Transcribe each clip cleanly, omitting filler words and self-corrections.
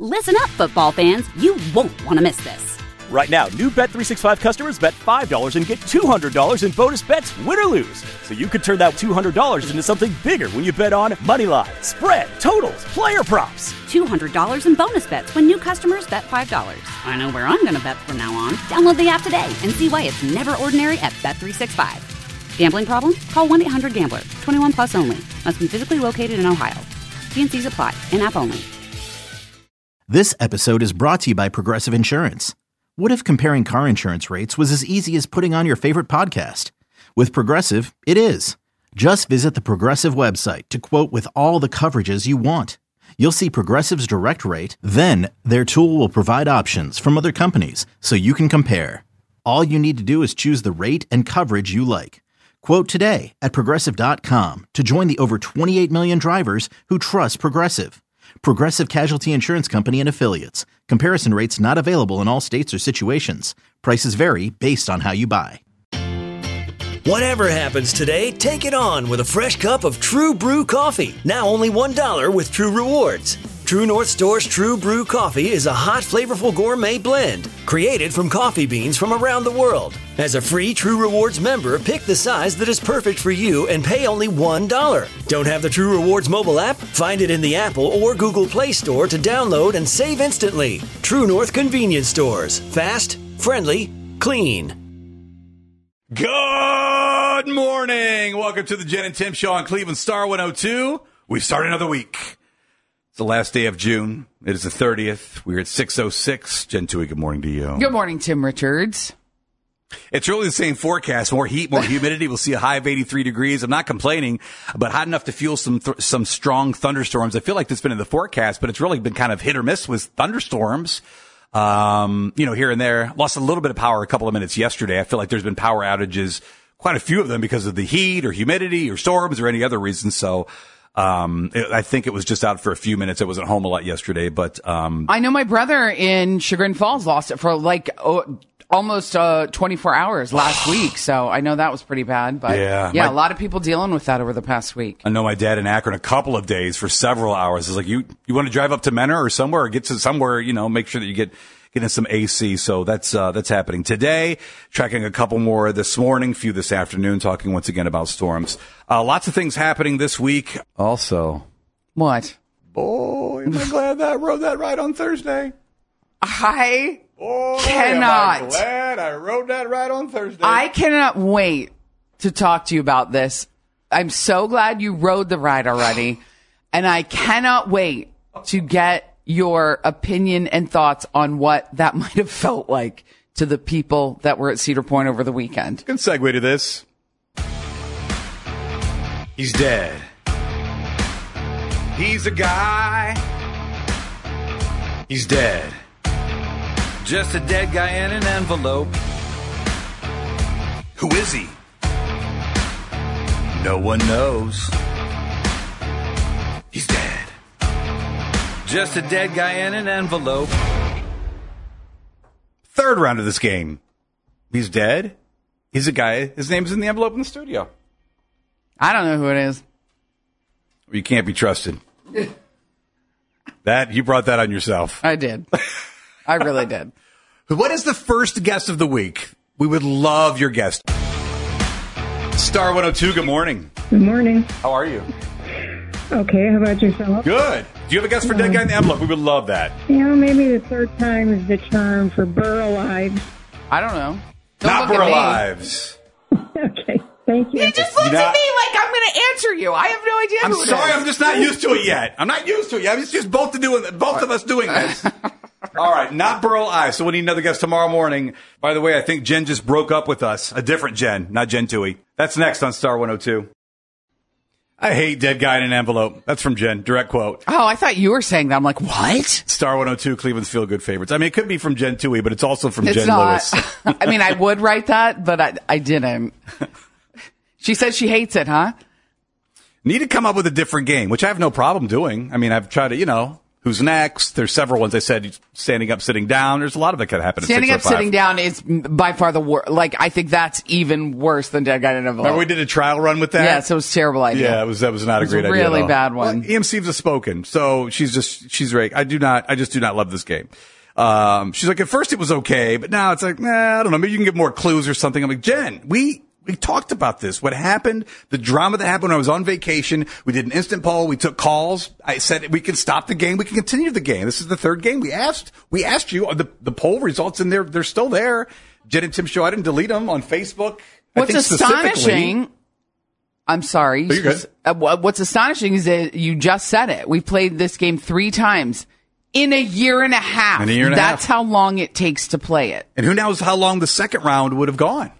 Listen up, football fans. You won't want to miss this. Right now, new Bet365 customers bet $5 and get $200 in bonus bets, win or lose. So you could turn that $200 into something bigger when you bet on moneyline, spread, totals, player props. $200 in bonus bets when new customers bet $5. I know where I'm going to bet from now on. Download the app today and see why it's never ordinary at Bet365. Gambling problem? Call 1-800-GAMBLER. 21 plus only. Must be physically located in Ohio. T&Cs apply. In-app only. This episode is brought to you by Progressive Insurance. What if comparing car insurance rates was as easy as putting on your favorite podcast? With Progressive, it is. Just visit the Progressive website to quote with all the coverages you want. You'll see Progressive's direct rate, then their tool will provide options from other companies so you can compare. All you need to do is choose the rate and coverage you like. Quote today at Progressive.com to join the over 28 million drivers who trust Progressive. Progressive Casualty Insurance Company and Affiliates. Comparison rates not available in all states or situations. Prices vary based on how you buy. Whatever happens today, take it on with a fresh cup of True Brew coffee. Now only $1 with True Rewards. True North Store's True Brew coffee is a hot, flavorful gourmet blend created from coffee beans from around the world. As a free True Rewards member, pick the size that is perfect for you and pay only $1. Don't have the True Rewards mobile app? Find it in the Apple or Google Play Store to download and save instantly. True North Convenience Stores. Fast, friendly, clean. Good morning. Welcome to the Jen and Tim Show on Cleveland Star 102. We've started another week. It's the last day of June. It is the 30th. We're at 6:06. Jen Tui, good morning to you. Good morning, Tim Richards. It's really the same forecast. More heat, more humidity. We'll see a high of 83 degrees. I'm not complaining, but hot enough to fuel some strong thunderstorms. I feel like that's been in the forecast, but it's really been kind of hit or miss with thunderstorms. Here and there. Lost a little bit of power a couple of minutes yesterday. I feel like there's been power outages, quite a few of them because of the heat or humidity or storms or any other reason. So, I think it was just out for a few minutes. I wasn't home a lot yesterday, but, I know my brother in Chagrin Falls lost it for almost 24 hours last week. So I know that was pretty bad, but a lot of people dealing with that over the past week. I know my dad in Akron a couple of days for several hours. It's like, you want to drive up to Menor or somewhere or get to somewhere, make sure that you get in some AC. So that's happening today. Tracking a couple more this morning, few this afternoon, talking once again about storms. Lots of things happening this week. Also. What? Boy, am I glad that I rode that ride on Thursday. Cannot. I'm glad I rode that ride on Thursday. I cannot wait to talk to you about this. I'm so glad you rode the ride already. And I cannot wait to get your opinion and thoughts on what that might have felt like to the people that were at Cedar Point over the weekend. Good segue to this. He's dead. He's a guy. He's dead. Just a dead guy in an envelope. Who is he? No one knows. He's dead. Just a dead guy in an envelope. Third round of this game. He's dead. He's a guy. His name's in the envelope in the studio. I don't know who it is. You can't be trusted. You brought that on yourself. I did. I really did. What is the first guest of the week? We would love your guest. Star 102, good morning. Good morning. How are you? Okay, how about yourself? Good. Do you have a guest for Dead Guy in the Envelope? We would love that. Maybe the third time is the charm for Burl Lives. I don't know. Not Burl Lives. Okay, thank you. He just looks at me like I'm going to answer you. I have no idea who it is. I'm sorry, I'm just not used to it yet. I'm not used to it yet. It's just both of us doing this. All right, not Burl Ives. So we need another guest tomorrow morning. By the way, I think Jen just broke up with us. A different Jen, not Jen Tui. That's next on Star 102. I hate Dead Guy in an Envelope. That's from Jen. Direct quote. Oh, I thought you were saying that. I'm like, what? Star 102, Cleveland's Feel Good Favorites. I mean, it could be from Jen Tui, but it's also from it's Jen not. Lewis. I mean, I would write that, but I didn't. She says she hates it, huh? Need to come up with a different game, which I have no problem doing. I mean, I've tried to, Who's next? There's several ones. I said standing up, sitting down. There's a lot of it could happen. Standing at up, sitting down is by far the worst. Like, I think that's even worse than Dead Guy in a Vote. Remember we did a trial run with that? Yeah, so it was a terrible idea. Yeah, that was not a great idea. Really bad one. Well, EMC's a spoken, so she's right. I just do not love this game. She's like, at first it was okay, but now it's like, I don't know. Maybe you can get more clues or something. I'm like, Jen, we talked about this. What happened, the drama that happened when I was on vacation. We did an instant poll. We took calls. I said we can stop the game. We can continue the game. This is the third game. We asked you the poll results in there. They're still there. Jen and Tim Show. I didn't delete them on Facebook. What's astonishing, I'm sorry. Oh, you're good. What's astonishing is that you just said it. We played this game 3 times in a year and a half. That's how long it takes to play it. And who knows how long the second round would have gone.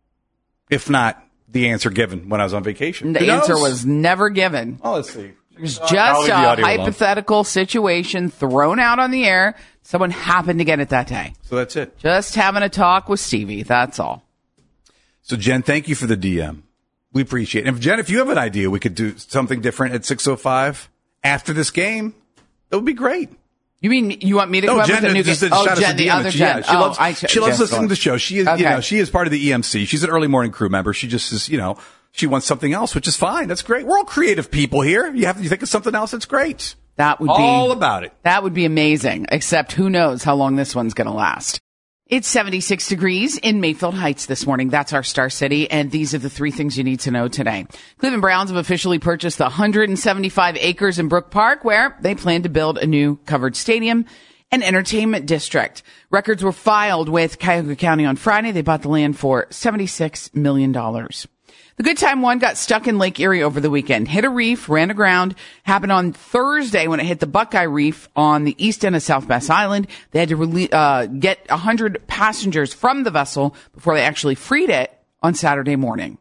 If not the answer given when I was on vacation. The answer was never given. Oh, let's see. It was just a hypothetical situation thrown out on the air. Someone happened to get it that day. So that's it. Just having a talk with Stevie. That's all. So, Jen, thank you for the DM. We appreciate it. And, Jen, if you have an idea we could do something different at 6:05 after this game, that would be great. You mean you want me to come up with a new game? Oh, Jen, the other Jen. She loves listening to the show. She is, she is part of the EMC. She's an early morning crew member. She just is, she wants something else, which is fine. That's great. We're all creative people here. You think of something else. That's great. That would be all about it. That would be amazing. Except who knows how long this one's going to last. It's 76 degrees in Mayfield Heights this morning. That's our star city. And these are the 3 things you need to know today. Cleveland Browns have officially purchased the 175 acres in Brook Park where they plan to build a new covered stadium and entertainment district. Records were filed with Cuyahoga County on Friday. They bought the land for $76 million. The Good Time 1 got stuck in Lake Erie over the weekend. Hit a reef, ran aground. Happened on Thursday when it hit the Buckeye Reef on the east end of South Bass Island. They had to get 100 passengers from the vessel before they actually freed it on Saturday morning.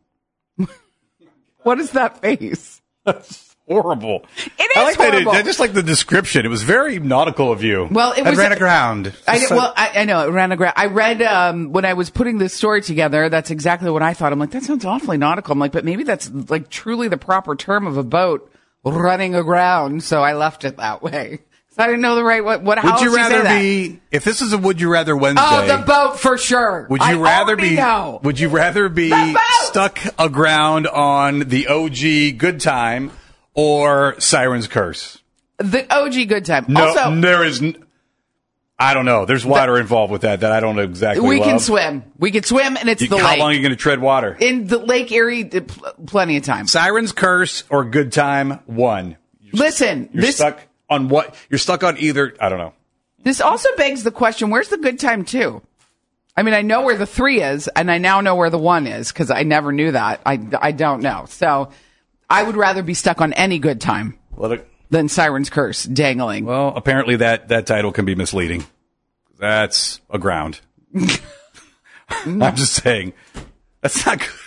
What is that face? That's horrible. It is horrible. I just like the description. It was very nautical of you. Well, it ran aground. I know it ran aground. I read when I was putting this story together. That's exactly what I thought. I'm like, that sounds awfully nautical. I'm like, but maybe that's like truly the proper term of a boat running aground. So I left it that way. So I didn't know the right what. How would you rather be? That? If this is a Would You Rather Wednesday? Oh, the boat for sure. Would you rather be? Know. Would you rather be stuck aground on the OG Good Time? Or Siren's Curse? The OG Good Time. No, also, there is. I don't know. There's water involved with that I don't know exactly. We can swim. We can swim, and it's the lake. How long are you going to tread water? In the Lake Erie, plenty of time. Siren's Curse or Good Time 1. You're stuck on what? You're stuck on either. I don't know. This also begs the question: where's the Good Time 2? I mean, I know where the 3 is, and I now know where the 1 is because I never knew that. I don't know. So. I would rather be stuck on any Good Time than Siren's Curse dangling. Well, apparently that title can be misleading. That's aground. I'm just saying. That's not good.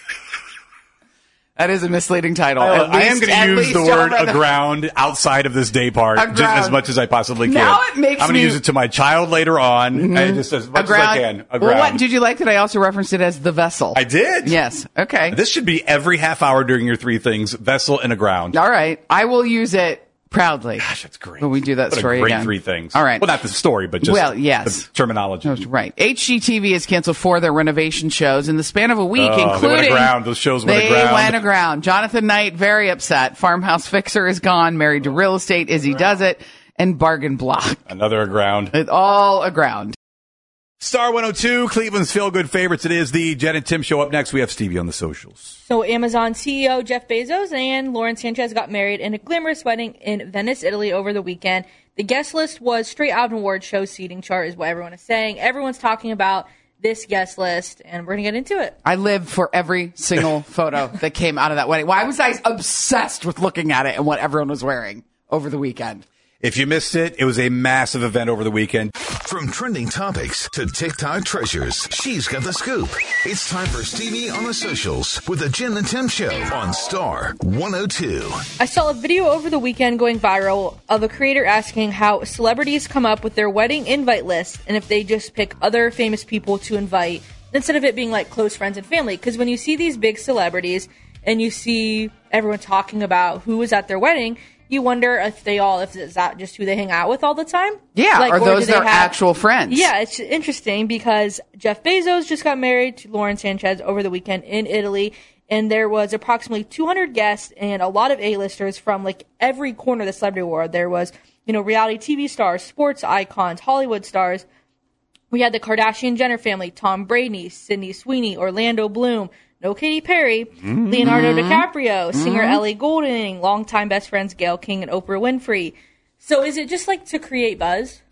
That is a misleading title. I am going to use the word aground outside of this day part just as much as I possibly can. Now it makes I'm going to use it to my child later on, and just as much as I can. Aground. Well, what did you like that I also referenced it as the vessel? I did. Yes. Okay. This should be every half hour during your 3 things: vessel and aground. All right. I will use it proudly. Gosh, that's great. When we do that story great again. 3 things. All right. Well, not the story, but just the terminology. That's right. HGTV has canceled 4 of their renovation shows in the span of a week, including... They went aground. Those shows went aground. They went aground. Jonathan Knight, very upset. Farmhouse Fixer is gone. Married to Real Estate. Izzy Does It. And Bargain Block. Another aground. It's all aground. Star 102, Cleveland's feel-good favorites. It is the Jen and Tim Show. Up next, we have Stevie on the socials. So Amazon CEO Jeff Bezos and Lauren Sanchez got married in a glamorous wedding in Venice, Italy over the weekend. The guest list was straight out of an award show seating chart is what everyone is saying. Everyone's talking about this guest list, and we're going to get into it. I lived for every single photo that came out of that wedding. Why was I obsessed with looking at it and what everyone was wearing over the weekend? If you missed it, it was a massive event over the weekend. From trending topics to TikTok treasures, she's got the scoop. It's time for Stevie on the socials with the Jen and Tim Show on Star 102. I saw a video over the weekend going viral of a creator asking how celebrities come up with their wedding invite list and if they just pick other famous people to invite instead of it being like close friends and family. Because when you see these big celebrities and you see everyone talking about who was at their wedding, you wonder if is that just who they hang out with all the time? Yeah, like, are or those do their they have, actual friends? Yeah, it's interesting because Jeff Bezos just got married to Lauren Sanchez over the weekend in Italy, and there was approximately 200 guests and a lot of A-listers from like every corner of the celebrity world. There was, reality TV stars, sports icons, Hollywood stars. We had the Kardashian-Jenner family, Tom Brady, Sydney Sweeney, Orlando Bloom, no Katy Perry, Leonardo DiCaprio, singer Ellie Goulding, longtime best friends Gayle King and Oprah Winfrey. So is it just like to create buzz?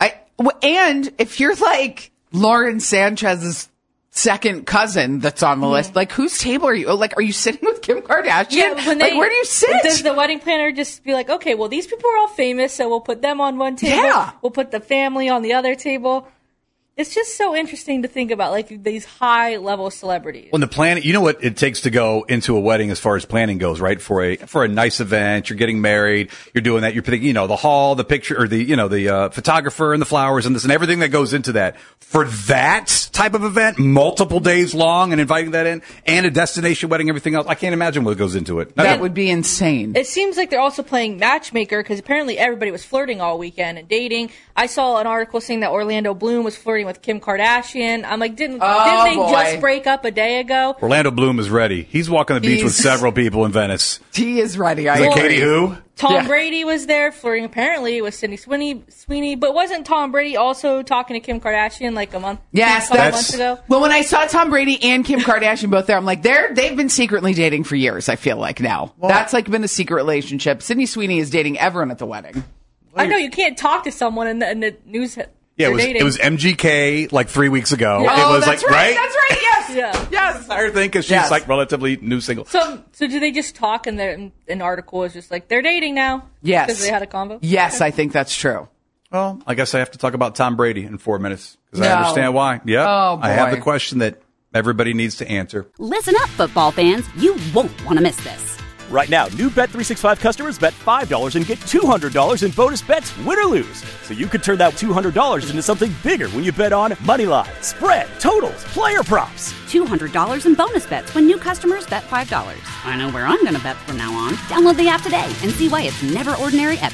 And if you're like Lauren Sanchez's second cousin that's on the list, like whose table are you? Like, are you sitting with Kim Kardashian? Yeah, where do you sit? Does the wedding planner just be like, okay, well, these people are all famous, so we'll put them on one table. Yeah. We'll put the family on the other table. It's just so interesting to think about, like, these high-level celebrities. When the planning, you know what it takes to go into a wedding as far as planning goes, right? For a nice event, you're getting married, you're doing that, you're putting, the hall, the picture, or the photographer and the flowers and this and everything that goes into that. For that type of event, multiple days long and inviting that in, and a destination wedding, everything else, I can't imagine what goes into it. That would be insane. It seems like they're also playing matchmaker because apparently everybody was flirting all weekend and dating. I saw an article saying that Orlando Bloom was flirting with Kim Kardashian. I'm like, didn't they just break up a day ago? Orlando Bloom is ready. He's walking the beach with several people in Venice. He is ready. Is it Katie who? Tom Brady was there flirting apparently with Sydney Sweeney, but wasn't Tom Brady also talking to Kim Kardashian like a couple months ago? Well, when I saw Tom Brady and Kim Kardashian both there, I'm like, they've been secretly dating for years, I feel like now. Well, that's like been a secret relationship. Sydney Sweeney is dating everyone at the wedding. I know, you can't talk to someone in the news. Yeah, it was MGK like 3 weeks ago. Yeah. It was that's like, right? That's right, yes. Yeah. Yes. Entire thing because she's like relatively new single. So do they just talk and an article is just like, they're dating now? Yes. Because they had a combo? Yes, I think that's true. Well, I guess I have to talk about Tom Brady in 4 minutes because I understand why. Yep. Oh, boy. I have the question that everybody needs to answer. Listen up, football fans. You won't want to miss this. Right now, new Bet365 customers bet $5 and get $200 in bonus bets, win or lose. So you could turn that $200 into something bigger when you bet on moneyline, spread, totals, player props. $200 in bonus bets when new customers bet $5. I know where I'm going to bet from now on. Download the app today and see why it's never ordinary at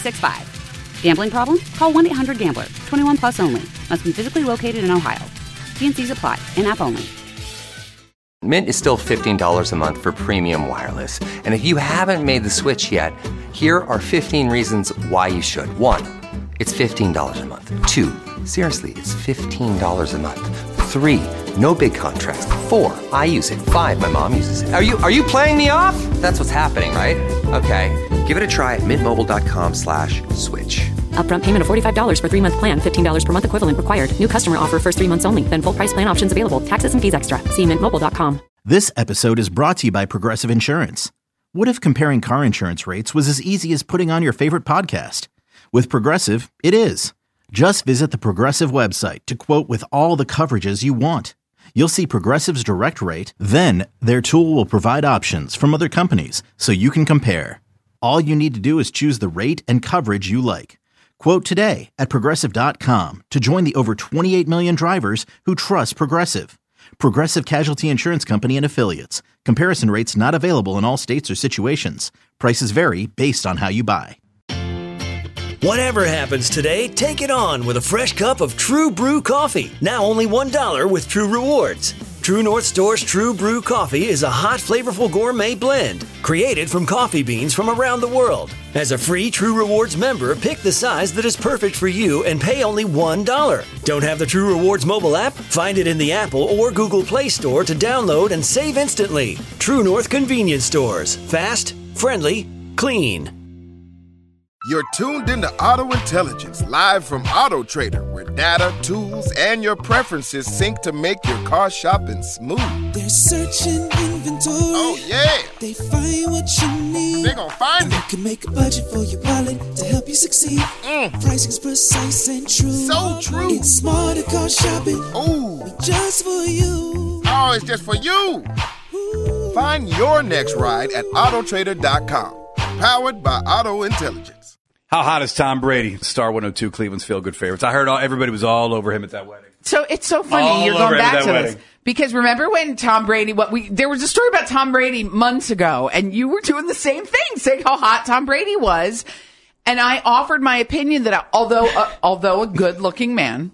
Bet365. Gambling problem? Call 1-800-GAMBLER. 21 plus only. Must be physically located in Ohio. T&Cs apply. In-app only. Mint is still $15 a month for premium wireless. And if you haven't made the switch yet, here are 15 reasons why you should. 1, it's $15 a month. 2, seriously, it's $15 a month. 3, no big contracts. 4, I use it. 5, my mom uses it. Are you playing me off? That's what's happening, right? Okay, give it a try at mintmobile.com/switch. Upfront payment of $45 for 3-month plan. $15 per month equivalent required. New customer offer first 3 months only. Then full price plan options available. Taxes and fees extra. See mintmobile.com. This episode is brought to you by Progressive Insurance. What if comparing car insurance rates was as easy as putting on your favorite podcast? With Progressive, it is. Just visit the Progressive website to quote with all the coverages you want. You'll see Progressive's direct rate, then their tool will provide options from other companies so you can compare. All you need to do is choose the rate and coverage you like. Quote today at Progressive.com to join the over 28 million drivers who trust Progressive. Progressive Casualty Insurance Company and Affiliates. Comparison rates not available in all states or situations. Prices vary based on how you buy. Whatever happens today, take it on with a fresh cup of True Brew coffee. Now only $1 with True Rewards. True North Store's True Brew coffee is a hot, flavorful gourmet blend created from coffee beans from around the world. As a free True Rewards member, pick the size that is perfect for you and pay only $1. Don't have the True Rewards mobile app? Find it in the Apple or Google Play Store to download and save instantly. True North Convenience Stores. Fast, friendly, clean. You're tuned into Auto Intelligence, live from Auto Trader, where data, tools, and your preferences sync to make your car shopping smooth. They're searching inventory. Oh, yeah. They find what you need. They're gonna find it. You can make a budget for your wallet to help you succeed. Pricing's precise and true. So true. It's smarter car shopping. Ooh. Just for you. Oh, it's just for you. Ooh. Find your next ride at Autotrader.com. Powered by Auto Intelligence. How hot is Tom Brady? Star 102, Cleveland's feel-good favorites. I heard everybody was all over him at that wedding. So it's so funny All you're over going back to that this wedding. Because remember when Tom Brady, there was a story about Tom Brady months ago, and you were doing the same thing, saying how hot Tom Brady was. And I offered my opinion that although a good looking man,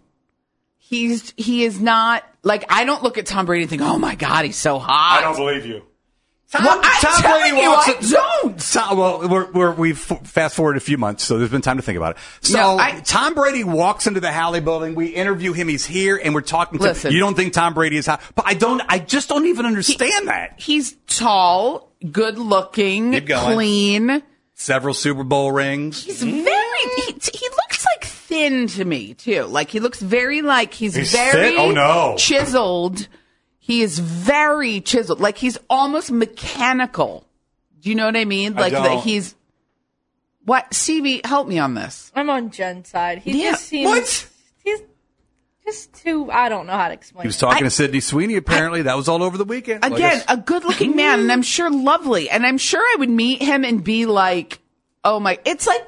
he is not, like, I don't look at Tom Brady and think, oh my God, he's so hot. I don't believe you. Tom Brady walks. We've fast forwarded a few months, so there's been time to think about it. So Tom Brady walks into the Halley building. We interview him. He's here, and we're talking to him. You don't think Tom Brady is hot? But I just don't even understand that. He's tall, good looking, clean. Several Super Bowl rings. He's very. He looks like thin to me too. Like he looks very he's very fit? Oh no, chiseled. He is very chiseled. Like he's almost mechanical. Do you know what I mean? Like that he's. What, CB? Help me on this. I'm on Jen's side. He just seems. He's just too. I don't know how to explain. He was talking to Sydney Sweeney. Apparently, that was all over the weekend. Again, a good-looking man, and I'm sure lovely, and I'm sure I would meet him and be like, "Oh my!" It's like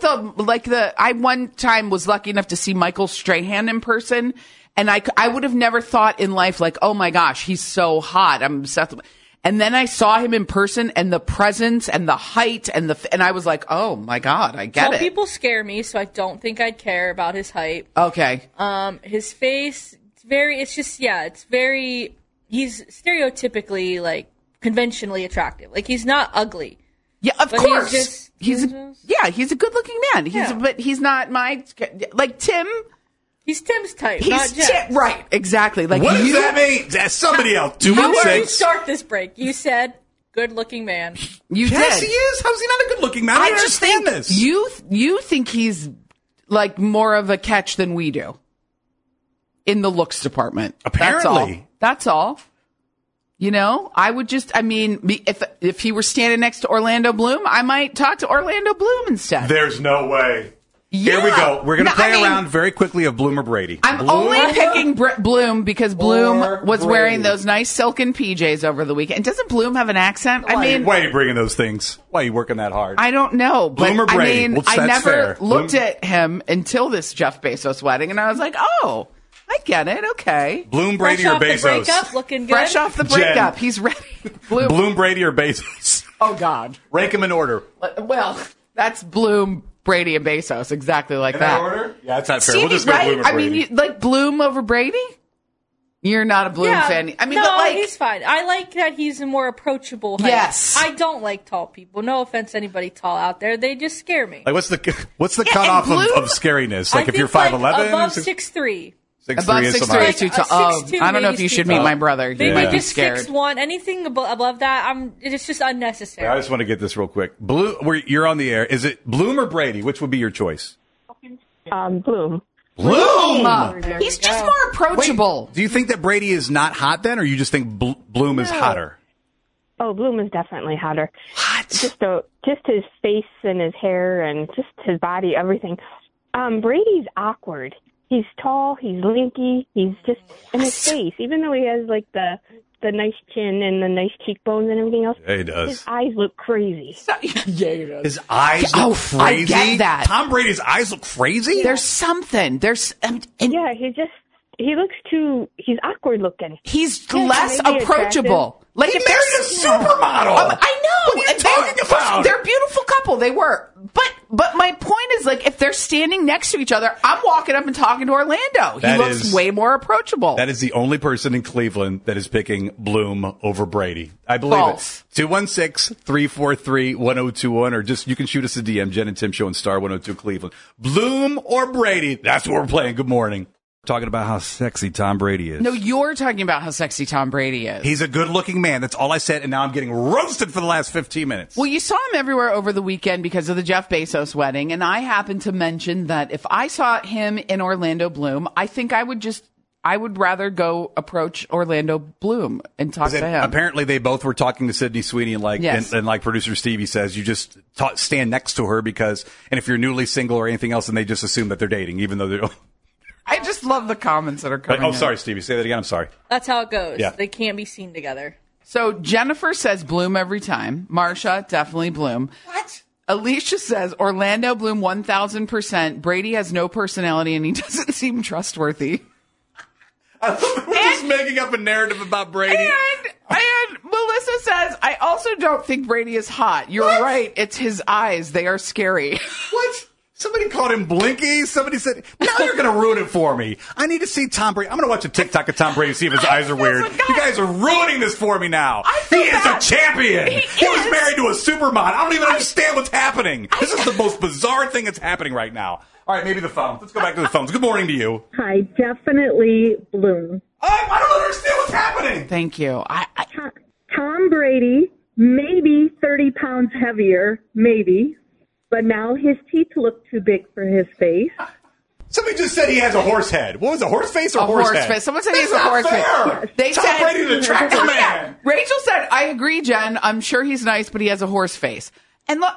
I one time was lucky enough to see Michael Strahan in person, and I would have never thought in life like, "Oh my gosh, he's so hot." I'm obsessed. And then I saw him in person, and the presence and the height and I was like, "Oh my God, I get it." Some people scare me, so I don't think I'd care about his height. Okay. His face, it's very. He's stereotypically conventionally attractive. Like he's not ugly. Yeah, of course. He's a good-looking man. But he's not my Tim. He's Tim's type, not Jeff's. Right, exactly. Like what does that mean? That's somebody else. Before you start this break, you said good-looking man. Yes, he is. How's he not a good-looking man? I just think this. You think he's like more of a catch than we do in the looks department. Apparently. That's all. You know, if he were standing next to Orlando Bloom, I might talk to Orlando Bloom instead. There's no way. Yeah. Here we go. We're going to play around very quickly of Bloom or Brady. I'm only picking Bloom because Bloom was wearing those nice silken PJs over the weekend. And doesn't Bloom have an accent? Why are you bringing those things? Why are you working that hard? I don't know. Bloom or Brady? I never looked at him until this Jeff Bezos wedding, and I was like, oh, I get it. Okay. Bloom, Brady, or Bezos? Fresh off the breakup, looking good. Fresh off the breakup. He's ready. Bloom, Brady, or Bezos? Oh, God. Rank them in order. Well, that's Bloom, Brady, and Bezos, exactly like that. In that order? Yeah, that's not fair. We'll just go Bloom or Brady. Like Bloom over Brady? You're not a Bloom fan. He's fine. I like that he's a more approachable height. Yes. I don't like tall people. No offense to anybody tall out there. They just scare me. Like what's the cutoff of scariness? Like if you're 5'11"? Above 6'3". 6'3" above 6'3" is too tall. I don't know if you should meet my brother. Maybe might be just scared. 6'1". Anything above that, it's just unnecessary. I just want to get this real quick. You're on the air. Is it Bloom or Brady? Which would be your choice? Bloom. Bloom! He's just more approachable. Wait, do you think that Brady is not hot then, or you just think Bloom is hotter? Oh, Bloom is definitely hotter. What? Just his face and his hair and just his body, everything. Brady's awkward. He's tall, he's lanky, he's just in his face. Even though he has like the nice chin and the nice cheekbones and everything else, yeah, he does. His eyes look crazy. Yeah, he does. His eyes look crazy? I get that. Tom Brady's eyes look crazy? There's something. He's awkward looking. He's less approachable. Like he married a supermodel. I know. What are you talking about? They're a beautiful couple. They were. But my point is, like, if they're standing next to each other, I'm walking up and talking to Orlando. He looks way more approachable. That is the only person in Cleveland that is picking Bloom over Brady. I believe False. it. 216-343-1021, or just you can shoot us a DM, Jen and Tim Show and Star 102 Cleveland. Bloom or Brady? That's what we're playing. Good morning. Talking about how sexy Tom Brady is. No, you're talking about how sexy Tom Brady is. He's a good-looking man. That's all I said, and now I'm getting roasted for the last 15 minutes. Well, you saw him everywhere over the weekend because of the Jeff Bezos wedding, and I happened to mention that if I saw him in Orlando Bloom, I think I would rather go approach Orlando Bloom and talk to him. Apparently, they both were talking to Sydney Sweeney, and like producer Stevie says, you just stand next to her and if you're newly single or anything else, then they just assume that they're dating, even though they're... I just love the comments that are coming in. Sorry, Stevie. Say that again. I'm sorry. That's how it goes. Yeah. They can't be seen together. So Jennifer says Bloom every time. Marsha, definitely Bloom. What? Alicia says Orlando Bloom 1,000%. Brady has no personality and he doesn't seem trustworthy. We're just making up a narrative about Brady. And Melissa says, I also don't think Brady is hot. You're right. It's his eyes. They are scary. What? Somebody called him Blinky. Somebody said, now you're going to ruin it for me. I need to see Tom Brady. I'm going to watch a TikTok of Tom Brady to see if his eyes are weird. You guys are ruining this for me now. He is a champion. He was married to a supermodel. I don't even understand what's happening. This is the most bizarre thing that's happening right now. All right, maybe the phones. Let's go back to the phones. Good morning to you. Hi, definitely Bloom. I don't understand what's happening. Thank you. Tom Brady, maybe 30 pounds heavier, maybe, but now his teeth look too big for his face. Somebody just said he has a horse head. What was it, a horse face or horse head? Face. Someone said he has a horse face. Yes. They Tom said, Brady's a tractor man. Rachel said, I agree, Jen. I'm sure he's nice, but he has a horse face. And look,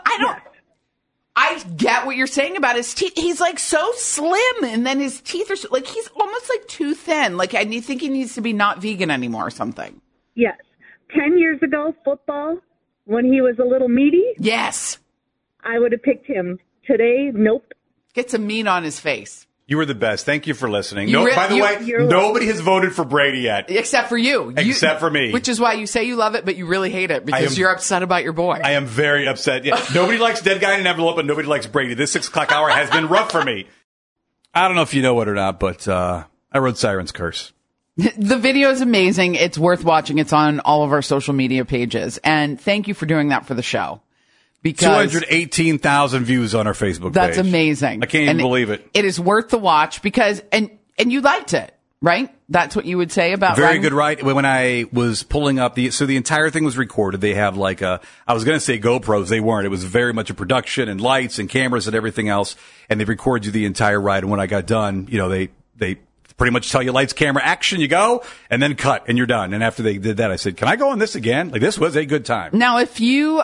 I get what you're saying about his teeth. He's like so slim, and then his teeth are like he's almost like too thin. Like I think he needs to be not vegan anymore or something. Yes. 10 years ago, football, when he was a little meaty. Yes. I would have picked him. Today, nope. Get some meat on his face. You were the best. Thank you for listening. By the way, nobody has voted for Brady yet. Except for you. Except for me. Which is why you say you love it, but you really hate it because you're upset about your boy. I am very upset. Yeah. Nobody likes Dead Guy in an Envelope, but nobody likes Brady. This 6 o'clock hour has been rough for me. I don't know if you know it or not, but I wrote Siren's Curse. The video is amazing. It's worth watching. It's on all of our social media pages. And thank you for doing that for the show. Because 218,000 views on our Facebook page. That's amazing. I can't even believe it. It is worth the watch because, and you liked it, right? That's what you would say about Very good ride. When I was pulling up the entire thing was recorded. They have I was going to say GoPros. They weren't. It was very much a production and lights and cameras and everything else. And they record you the entire ride. And when I got done, they pretty much tell you lights, camera, action, you go, and then cut, and you're done. And after they did that, I said, can I go on this again? Like, this was a good time. Now, if you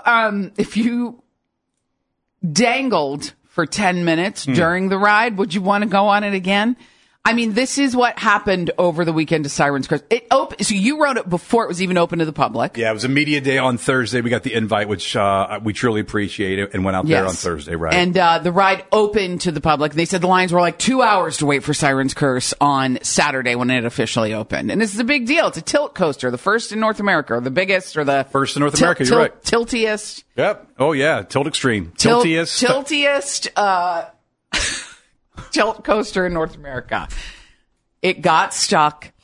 dangled for 10 minutes during the ride, would you want to go on it again? I mean, this is what happened over the weekend to Siren's Curse. So you wrote it before it was even open to the public. Yeah, it was a media day on Thursday. We got the invite, which we truly appreciate it, and went out there on Thursday, right? And the ride opened to the public. They said the lines were like 2 hours to wait for Siren's Curse on Saturday when it officially opened. And this is a big deal. It's a tilt coaster, the first in North America, or the biggest, or the first in North America. You're right. Tiltiest. Yep. Oh yeah, Tilt Extreme. Tiltiest. Tilt coaster in North America. It got stuck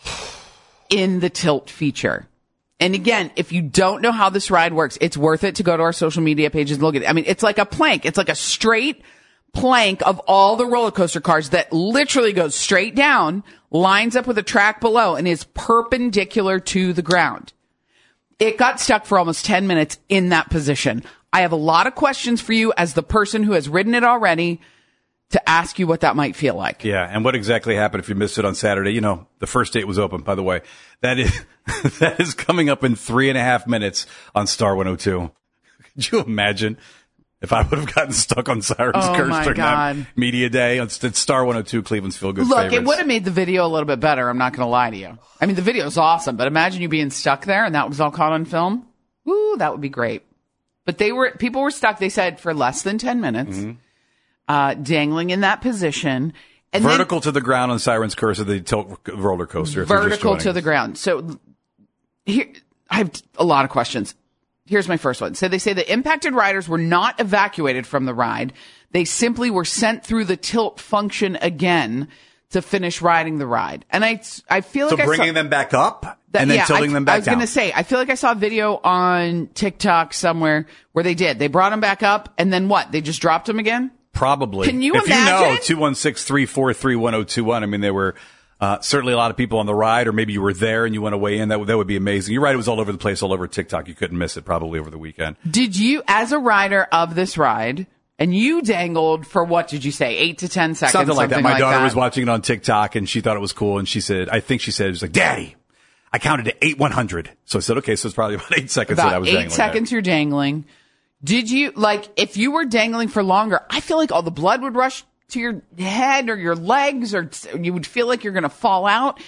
in the tilt feature. And again, if you don't know how this ride works, it's worth it to go to our social media pages and look at it. I mean, it's like a plank. It's like a straight plank of all the roller coaster cars that literally goes straight down, lines up with a track below, and is perpendicular to the ground. It got stuck for almost 10 minutes in that position. I have a lot of questions for you as the person who has ridden it already, to ask you what that might feel like. Yeah, and what exactly happened if you missed it on Saturday. The first date was open, by the way. That is coming up in 3.5 minutes on Star 102. Could you imagine if I would have gotten stuck on Siren's Curse during that media day on Star 102, Cleveland's Feel Good Look, favorites. It would have made the video a little bit better. I'm not going to lie to you. I mean, the video is awesome, but imagine you being stuck there and that was all caught on film. Ooh, that would be great. But people were stuck, they said, for less than 10 minutes. Mm-hmm. Dangling in that position. And vertical to the ground on Siren's Curse of the tilt roller coaster. Vertical to the ground. So here, I have a lot of questions. Here's my first one. So they say the impacted riders were not evacuated from the ride. They simply were sent through the tilt function again to finish riding the ride. And I feel like bringing them back up and then tilting them back down. I was going to say, I feel like I saw a video on TikTok somewhere where they did. They brought them back up and then what? They just dropped them again? Probably. Can you imagine? If you know, 216-343-1021. I mean, there were certainly a lot of people on the ride, or maybe you were there and you want to weigh in. That would be amazing. You're right. It was all over the place, all over TikTok. You couldn't miss it probably over the weekend. Did you, as a rider of this ride, and you dangled for what did you say, 8 to 10 seconds? Something like that. My daughter was watching it on TikTok and she thought it was cool. And she said, it was like, Daddy, I counted to 8 100. So I said, okay, so it's probably about 8 seconds that I was dangling. 8 seconds you're dangling. Did you, if you were dangling for longer, I feel like all the blood would rush to your head or your legs, or you would feel like you're going to fall out.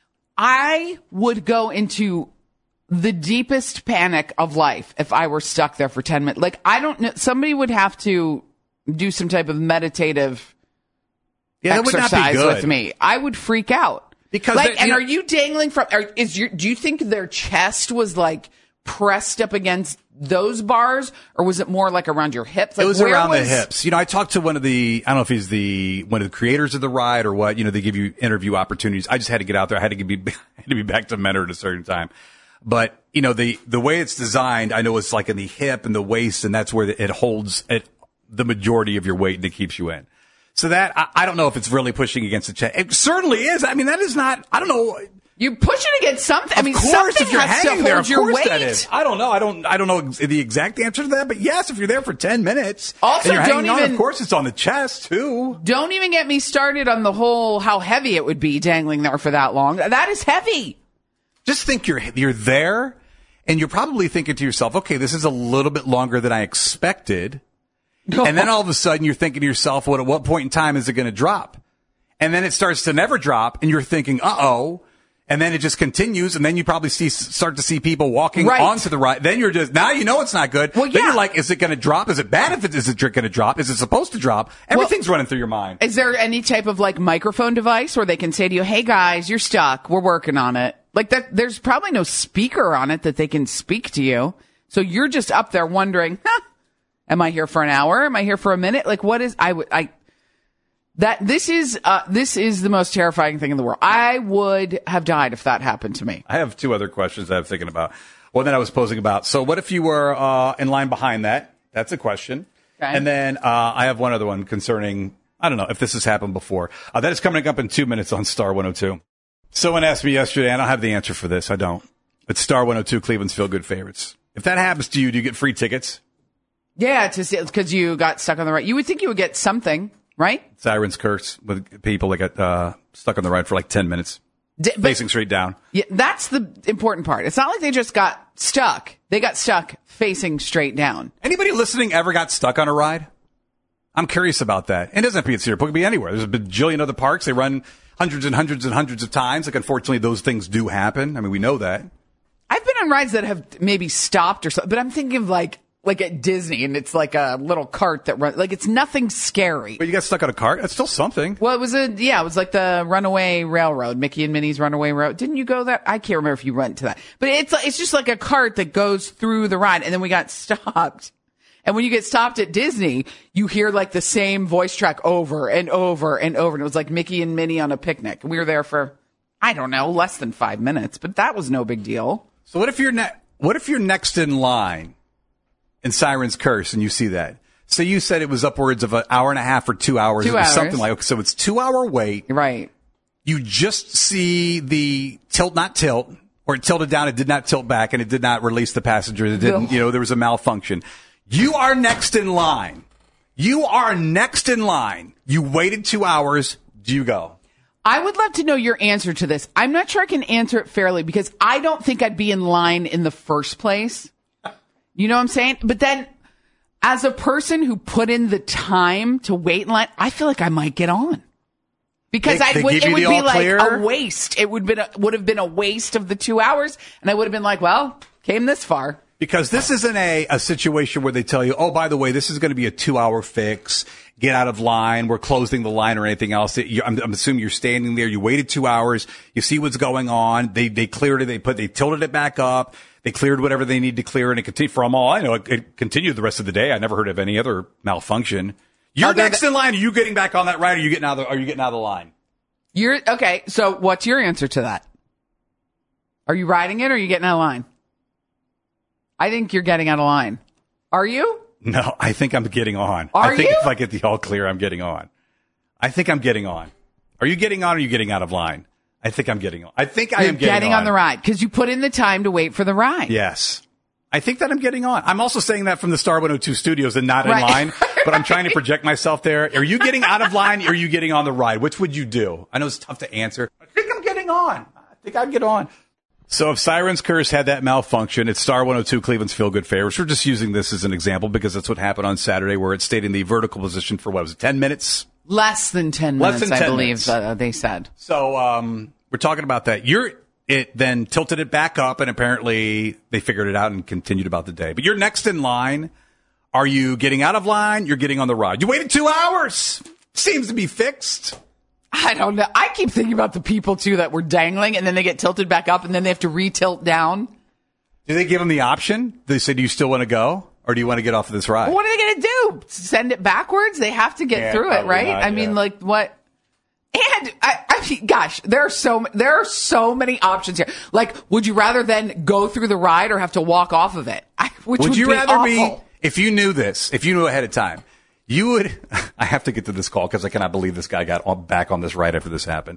I would go into the deepest panic of life if I were stuck there for 10 minutes. I don't know. Somebody would have to do some type of meditative exercise with me. I would freak out. Because are you dangling from? Do you think their chest was like pressed up against those bars, or was it more like around your hips? Like, it was around the hips. I talked to one of the one of the creators of the ride or what. They give you interview opportunities. I just had to get out there. I had to be back to Mentor at a certain time. But the way it's designed, I know it's like in the hip and the waist, and that's where it holds the majority of your weight and it keeps you in. So that, I don't know if it's really pushing against the chest. It certainly is. I mean, that is not, I don't know. You're pushing against something. Of course, something if you're has hanging to there, hold of your course weight. that is. I don't know. I don't know the exact answer to that, but yes, if you're there for 10 minutes, also, and you're hanging on, of course it's on the chest too. Don't even get me started on the whole how heavy it would be dangling there for that long. That is heavy. Just think you're there, and you're probably thinking to yourself, okay, this is a little bit longer than I expected. And then all of a sudden you're thinking to yourself, at what point in time is it going to drop? And then it starts to never drop, and you're thinking, uh-oh. And then it just continues, and then you probably start to see people walking onto the ride. Then you're now it's not good. Well, yeah. Then you're like, is it going to drop? Is it bad is it going to drop? Is it supposed to drop? Everything's running through your mind. Is there any type of like microphone device where they can say to you, hey guys, you're stuck. We're working on it. Like that, there's probably no speaker on it that they can speak to you. So you're just up there wondering, am I here for an hour? Am I here for a minute? Like what is, this is the most terrifying thing in the world. I would have died if that happened to me. I have two other questions that I'm thinking about. One that I was posing about. So what if you were in line behind that? That's a question. Okay. And then I have one other one concerning, I don't know if this has happened before. That is coming up in 2 minutes on Star 102. Someone asked me yesterday, and I don't have the answer for this. I don't. It's Star 102, Cleveland's Feel Good Favorites. If that happens to you, do you get free tickets? Yeah, because you got stuck on the ride. You would think you would get something, right? Siren's Curse with people that got stuck on the ride for like 10 minutes, facing straight down. Yeah, that's the important part. It's not like they just got stuck. They got stuck facing straight down. Anybody listening ever got stuck on a ride? I'm curious about that. It doesn't have to be at Cedar Point. It could be anywhere. There's a bajillion other parks. They run hundreds and hundreds and hundreds of times. Like, unfortunately, those things do happen. I mean, we know that. I've been on rides that have maybe stopped or something, but I'm thinking of like at Disney, and it's like a little cart that runs. Like, it's nothing scary. But you got stuck on a cart? That's still something. Well, it was like the Runaway Railroad, Mickey and Minnie's Runaway Railroad. Didn't you go that? I can't remember if you went to that. But it's just like a cart that goes through the ride, and then we got stopped. And when you get stopped at Disney, you hear like the same voice track over and over and over. And it was like Mickey and Minnie on a picnic. We were there for, I don't know, less than 5 minutes, but that was no big deal. So what if you're next in line in Siren's Curse and you see that? So you said it was upwards of an hour and a half or 2 hours. 2 hours. Something like, so it's 2 hour wait. Right. You just see the not tilt, or it tilted down, it did not tilt back, and it did not release the passenger. It didn't, there was a malfunction. You are next in line. You waited 2 hours. Do you go? I would love to know your answer to this. I'm not sure I can answer it fairly because I don't think I'd be in line in the first place. You know what I'm saying? But then as a person who put in the time to wait in line, I feel like I might get on. Because it would be like a waste. It would have been a waste of the 2 hours. And I would have been like, well, came this far. Because this isn't a situation where they tell you, oh, by the way, this is going to be a 2 hour fix. Get out of line. We're closing the line or anything else. I'm assuming you're standing there. You waited 2 hours. You see what's going on. They cleared it. They tilted it back up. They cleared whatever they need to clear. And it continued, from all I know, it continued the rest of the day. I never heard of any other malfunction. You're next in line. Are you getting back on that ride? Or are you getting out of the line? Okay. So what's your answer to that? Are you riding it or are you getting out of line? I think you're getting out of line. Are you? No, I think I'm getting on. I think if I get the all clear, I'm getting on. I think I'm getting on. Are you getting on or are you getting out of line? I think I'm getting on. I think I am getting on the ride because you put in the time to wait for the ride. Yes. I think that I'm getting on. I'm also saying that from the Star 102 studios and not in line, but I'm trying to project myself there. Are you getting out of line or are you getting on the ride? Which would you do? I know it's tough to answer. I think I'm getting on. I think I'd get on. So if Siren's Curse had that malfunction, it's Star 102, Cleveland's Feel Good Favorites. We're just using this as an example because that's what happened on Saturday, where it stayed in the vertical position for, 10 minutes? Less than 10 minutes, I believe they said. So we're talking about that. It then tilted it back up, and apparently they figured it out and continued about the day. But you're next in line. Are you getting out of line? You're getting on the ride. You waited 2 hours. Seems to be fixed. I don't know. I keep thinking about the people, too, that were dangling, and then they get tilted back up, and then they have to re-tilt down. Do they give them the option? They say, do you still want to go? Or do you want to get off of this ride? Well, what are they going to do? Send it backwards? They have to get through it, right? Not, I mean, like, what? And, I mean, gosh, there are so many options here. Like, would you rather then go through the ride or have to walk off of it? Would you rather be, if you knew this, if you knew ahead of time, you would, I have to get to this call because I cannot believe this guy got back on this ride after this happened.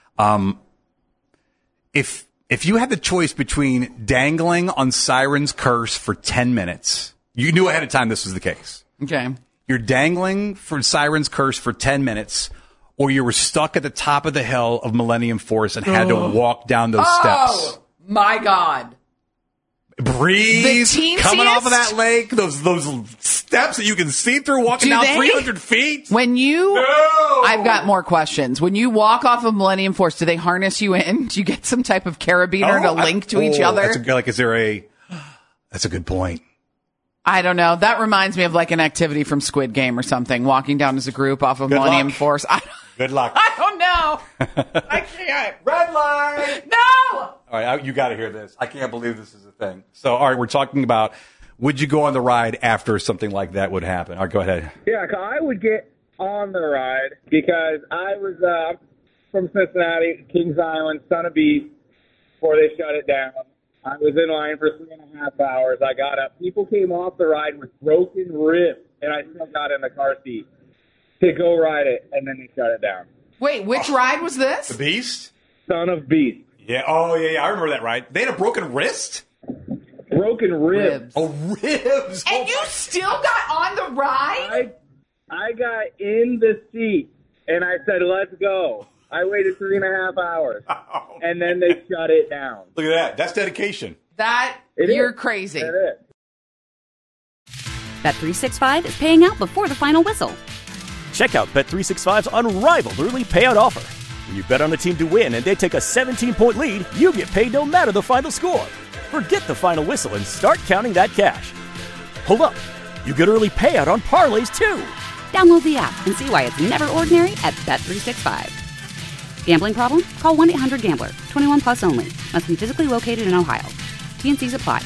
If you had the choice between dangling on Siren's Curse for 10 minutes, you knew ahead of time this was the case. Okay. You're dangling for Siren's Curse for 10 minutes, or you were stuck at the top of the hill of Millennium Force and had to walk down those steps. Oh, my God. Breeze coming off of that lake, those steps that you can see through walking down 300 feet. I've got more questions. When you walk off of Millennium Force, do they harness you in? Do you get some type of carabiner to link to each other? That's a good point. I don't know. That reminds me of like an activity from Squid Game or something, walking down as a group off of Millennium Force. Good luck. I don't know. I can't. Red light. No. All right, you got to hear this. I can't believe this is a thing. So, all right, we're talking about would you go on the ride after something like that would happen? All right, go ahead. Yeah, I would get on the ride because I was from Cincinnati, Kings Island, Son of Beast, before they shut it down. I was in line for 3.5 hours. I got up. People came off the ride with broken ribs, and I still got in the car seat to go ride it, and then they shut it down. Wait, which ride was this? The Beast? Son of Beast. Yeah. Oh, yeah. I remember that ride. They had a broken wrist? Broken ribs. Oh, ribs. And you still got on the ride? I got in the seat, and I said, let's go. I waited 3.5 hours, and then they shut it down. Look at that. That's dedication. You're crazy. It is. Bet365 is paying out before the final whistle. Check out Bet365's unrivaled early payout offer. When you bet on a team to win and they take a 17-point lead, you get paid no matter the final score. Forget the final whistle and start counting that cash. Hold up. You get early payout on parlays, too. Download the app and see why it's never ordinary at Bet365. Gambling problem? Call 1-800-GAMBLER. 21 plus only. Must be physically located in Ohio. T&Cs apply.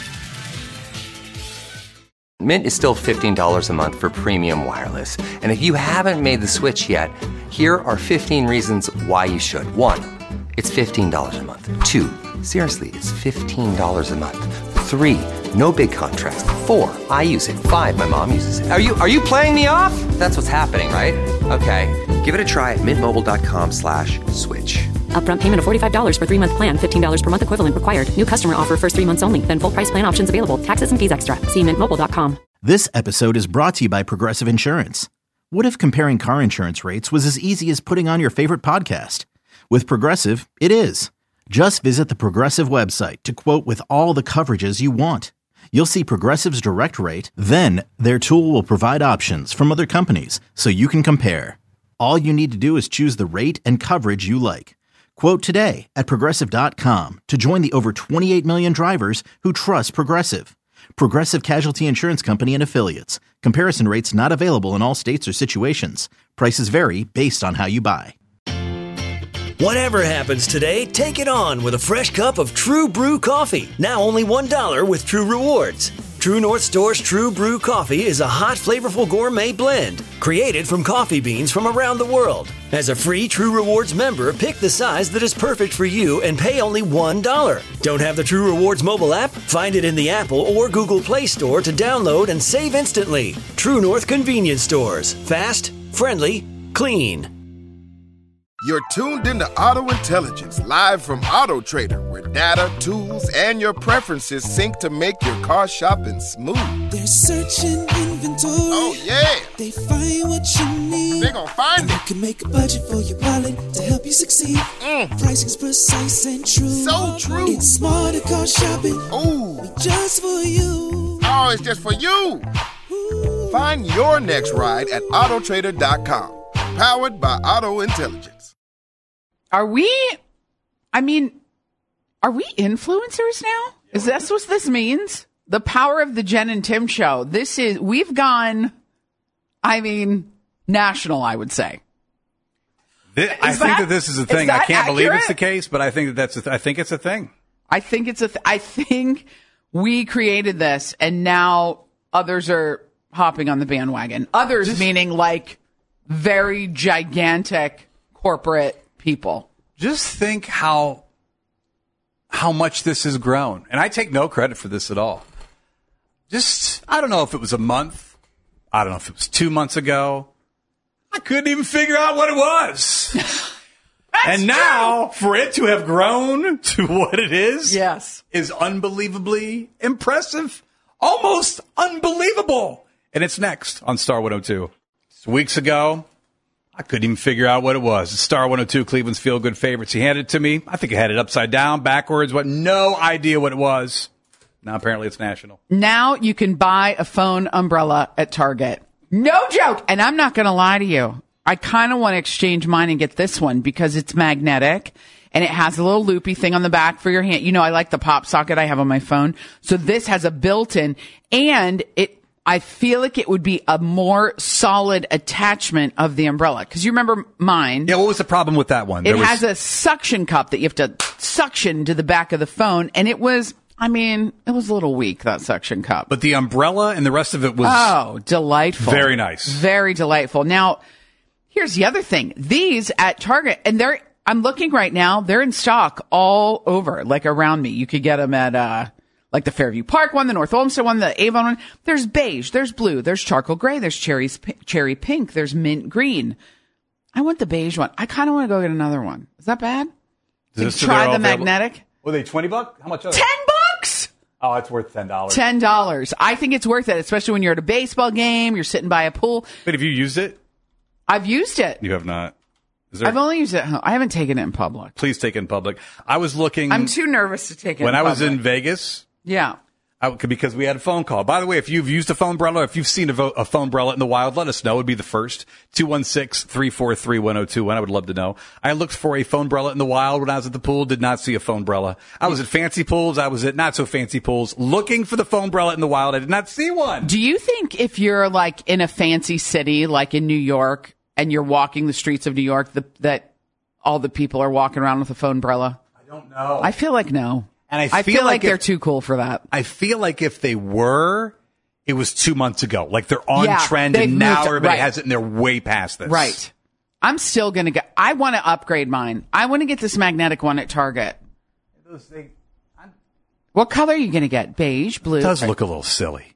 Mint is still $15 a month for premium wireless. And if you haven't made the switch yet, here are 15 reasons why you should. 1, it's $15 a month. 2, seriously, it's $15 a month. 3, no big contrast. 4, I use it. 5, my mom uses it. Are you playing me off? That's what's happening, right? Okay, give it a try at mintmobile.com/switch. Upfront payment of $45 for 3-month plan. $15 per month equivalent required. New customer offer first 3 months only. Then full price plan options available. Taxes and fees extra. See mintmobile.com. This episode is brought to you by Progressive Insurance. What if comparing car insurance rates was as easy as putting on your favorite podcast? With Progressive, it is. Just visit the Progressive website to quote with all the coverages you want. You'll see Progressive's direct rate, then their tool will provide options from other companies so you can compare. All you need to do is choose the rate and coverage you like. Quote today at Progressive.com to join the over 28 million drivers who trust Progressive. Progressive Casualty Insurance Company and Affiliates. Comparison rates not available in all states or situations. Prices vary based on how you buy. Whatever happens today, take it on with a fresh cup of True Brew coffee. Now only $1 with True Rewards. True North Store's True Brew coffee is a hot, flavorful gourmet blend created from coffee beans from around the world. As a free True Rewards member, pick the size that is perfect for you and pay only $1. Don't have the True Rewards mobile app? Find it in the Apple or Google Play Store to download and save instantly. True North Convenience Stores. Fast, friendly, clean. You're tuned into Auto Intelligence, live from Auto Trader, where data, tools, and your preferences sync to make your car shopping smooth. They're searching inventory. Oh, yeah. They find what you need. They gon' find it. You can make a budget for your wallet to help you succeed. Pricing's precise and true. So true. It's smarter car shopping. Ooh. Just for you. Oh, it's just for you. Ooh. Find your next ride at autotrader.com. Powered by Auto Intelligence. Are we influencers now? Is that what this means? The power of the Jen and Tim show. We've gone, national, I would say. I think that this is a thing. I can't believe it's the case, but I think that I think it's a thing. I think we created this, and now others are hopping on the bandwagon. Others meaning like very gigantic corporate people. Just think how much this has grown. And I take no credit for this at all. I don't know if it was a month. I don't know if it was 2 months ago. I couldn't even figure out what it was. And now, for it to have grown to what it is, is unbelievably impressive. Almost unbelievable. And it's next on Star 102. Weeks ago, I couldn't even figure out what it was. It's Star 102, Cleveland's feel-good favorites. He handed it to me. I think I had it upside down, backwards, but no idea what it was. Now, apparently, it's national. Now you can buy a phone umbrella at Target. No joke. And I'm not going to lie to you. I kind of want to exchange mine and get this one because it's magnetic and it has a little loopy thing on the back for your hand. You know, I like the pop socket I have on my phone. So this has a built-in, and I feel like it would be a more solid attachment of the umbrella. Because you remember mine. Yeah, what was the problem with that one? It has a suction cup that you have to suction to the back of the phone, and it was a little weak, that suction cup. But the umbrella and the rest of it was delightful. Very nice. Very delightful. Now, here's the other thing. These at Target, and I'm looking right now, they're in stock all over, like around me. You could get them at like the Fairview Park one, the North Olmsted one, the Avon one. There's beige, there's blue, there's charcoal gray, there's cherry pink, there's mint green. I want the beige one. I kind of want to go get another one. Is that bad? Try the magnetic. Were they $20? How much are they? $10. Oh, it's worth $10. $10. I think it's worth it, especially when you're at a baseball game, you're sitting by a pool. But have you used it? I've used it. You have not. I've only used it at home. I haven't taken it in public. Please take it in public. I was looking. I'm too nervous to take it when in public. I was in Vegas. Yeah. Because we had a phone call. By the way, if you've used a phone umbrella, if you've seen a phone umbrella in the wild, let us know. It would be the first. 216-343-1021. I would love to know. I looked for a phone umbrella in the wild when I was at the pool. Did not see a phone umbrella. I was at fancy pools. I was at not so fancy pools. Looking for the phone umbrella in the wild. I did not see one. Do you think if you're like in a fancy city, like in New York, and you're walking the streets of New York, that all the people are walking around with a phone umbrella? I don't know. I feel like no. And I feel like they're too cool for that. I feel like if they were, it was 2 months ago. Like they're on trend, and now everybody has it, and they're way past this. Right. I'm still going to get. I want to upgrade mine. I want to get this magnetic one at Target. What color are you going to get? Beige, blue? It does look a little silly.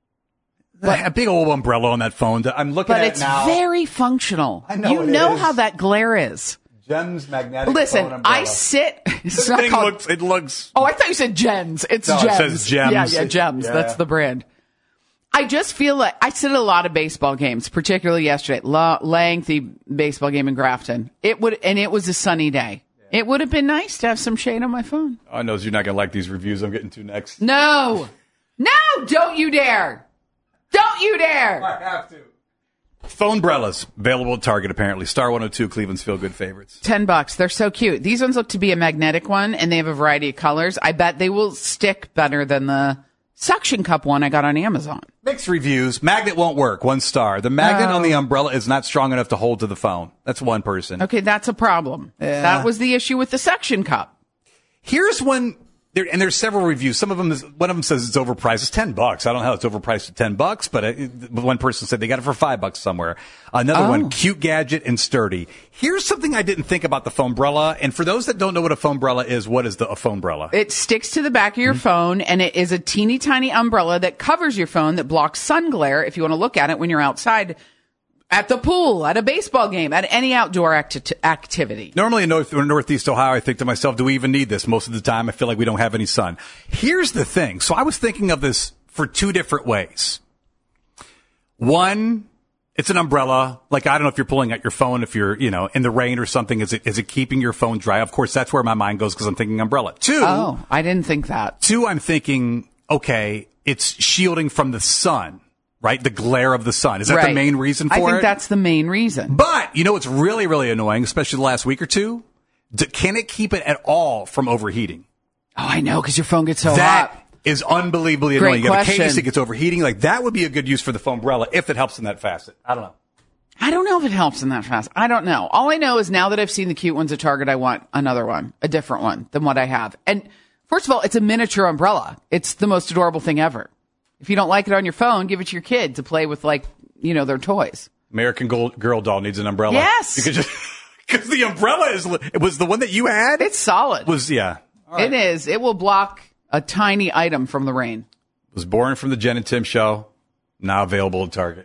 A big old umbrella on that phone. I'm looking at it now. But it's very functional. I know you know how that glare is. Gems magnetic. Listen, I sit. It looks. Oh, I thought you said Gens. It's Gems. It says Gems. Yeah, Gems. Yeah. That's the brand. I just feel like I sit at a lot of baseball games, particularly yesterday. Lengthy baseball game in Grafton. It was a sunny day. Yeah. It would have been nice to have some shade on my phone. I know you're not going to like these reviews I'm getting to next. No, don't you dare. Don't you dare. I have to. Phone umbrellas available at Target, apparently. Star 102, Cleveland's feel-good favorites. $10. They're so cute. These ones look to be a magnetic one, and they have a variety of colors. I bet they will stick better than the suction cup one I got on Amazon. Mixed reviews. Magnet won't work. 1 star. The magnet on the umbrella is not strong enough to hold to the phone. That's one person. Okay, that's a problem. Yeah. That was the issue with the suction cup. Here's one. There's several reviews. One of them says it's overpriced. It's $10. I don't know how it's overpriced at $10, but one person said they got it for $5 somewhere. Another one, cute gadget and sturdy. Here's something I didn't think about the phone umbrella. And for those that don't know what a phone umbrella is, what is a phone umbrella? It sticks to the back of your phone, and it is a teeny tiny umbrella that covers your phone that blocks sun glare if you want to look at it when you're outside. At the pool, at a baseball game, at any outdoor activity. Normally in Northeast Ohio, I think to myself, do we even need this? Most of the time, I feel like we don't have any sun. Here's the thing. So I was thinking of this for 2 different ways. One, it's an umbrella. Like, I don't know if you're pulling out your phone, if you're, in the rain or something. Is it keeping your phone dry? Of course, that's where my mind goes because I'm thinking umbrella. 2. Oh, I didn't think that. 2, I'm thinking, okay, it's shielding from the sun. Right? The glare of the sun. Is that the main reason for it? I think that's the main reason. But, what's really, really annoying, especially the last week or two? Can it keep it at all from overheating? Oh, I know, because your phone gets so hot. That is unbelievably annoying. You have a case, it gets overheating. Like, that would be a good use for the phone umbrella if it helps in that facet. I don't know. I don't know if it helps in that fast. I don't know. All I know is now that I've seen the cute ones at Target, I want another one, a different one than what I have. And first of all, it's a miniature umbrella. It's the most adorable thing ever. If you don't like it on your phone, give it to your kid to play with, like, you know, their toys. American Girl doll needs an umbrella. Yes. Because the umbrella was the one that you had? It's solid. Yeah. It is. It will block a tiny item from the rain. It was born from the Jen and Tim show. Now available at Target.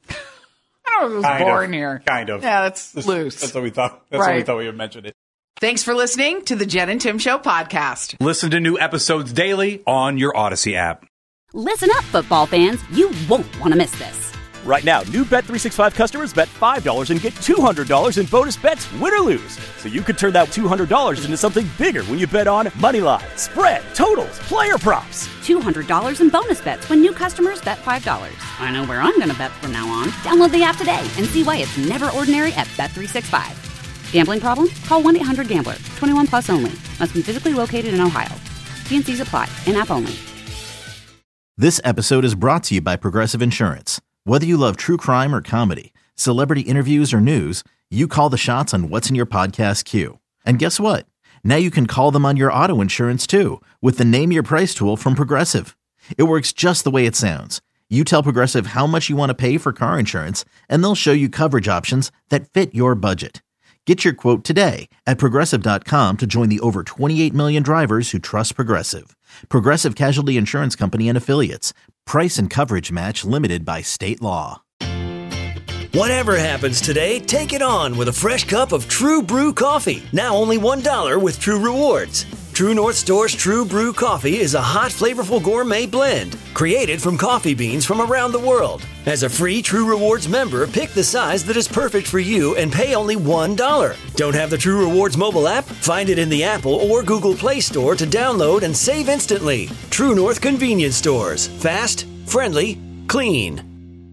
I don't know if it was born here. Kind of. Yeah, that's loose. That's what we thought. That's what we thought we would mention it. Thanks for listening to the Jen and Tim Show podcast. Listen to new episodes daily on your Odyssey app. Listen up, football fans. You won't want to miss this. Right now, new Bet365 customers bet $5 and get $200 in bonus bets, win or lose. So you could turn that $200 into something bigger when you bet on Moneyline, spread, totals, player props. $200 in bonus bets when new customers bet $5. I know where I'm going to bet from now on. Download the app today and see why it's never ordinary at Bet365. Gambling problem? Call 1-800-GAMBLER. 21 plus only. Must be physically located in Ohio. T&Cs apply. In-app only. This episode is brought to you by Progressive Insurance. Whether you love true crime or comedy, celebrity interviews or news, you call the shots on what's in your podcast queue. And guess what? Now you can call them on your auto insurance too with the Name Your Price tool from Progressive. It works just the way it sounds. You tell Progressive how much you want to pay for car insurance, and they'll show you coverage options that fit your budget. Get your quote today at Progressive.com to join the over 28 million drivers who trust Progressive. Progressive Casualty Insurance Company and Affiliates. Price and coverage match limited by state law. Whatever happens today, take it on with a fresh cup of True Brew coffee. Now only $1 with True Rewards. True North Store's True Brew coffee is a hot, flavorful gourmet blend created from coffee beans from around the world. As a free True Rewards member, pick the size that is perfect for you and pay only $1. Don't have the True Rewards mobile app? Find it in the Apple or Google Play Store to download and save instantly. True North Convenience Stores. Fast, friendly, clean.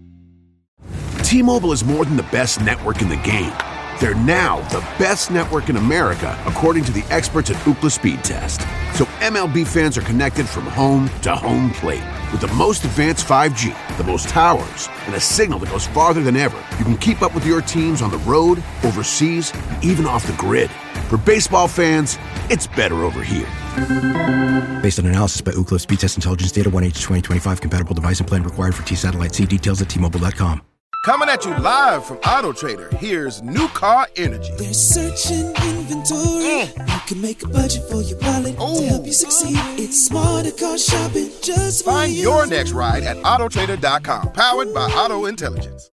T-Mobile is more than the best network in the game. They're now the best network in America, according to the experts at Ookla Speed Test. So MLB fans are connected from home to home plate. With the most advanced 5G, the most towers, and a signal that goes farther than ever, you can keep up with your teams on the road, overseas, and even off the grid. For baseball fans, it's better over here. Based on analysis by Ookla Speed Test Intelligence Data, 1H2025 compatible device and plan required for T-Satellite. See details at T-Mobile.com. Coming at you live from Auto Trader, here's New Car Energy. They're searching inventory. You can make a budget for your wallet to help you succeed. It's smarter car shopping just for Find you. your next ride at Autotrader.com. Powered by Auto Intelligence.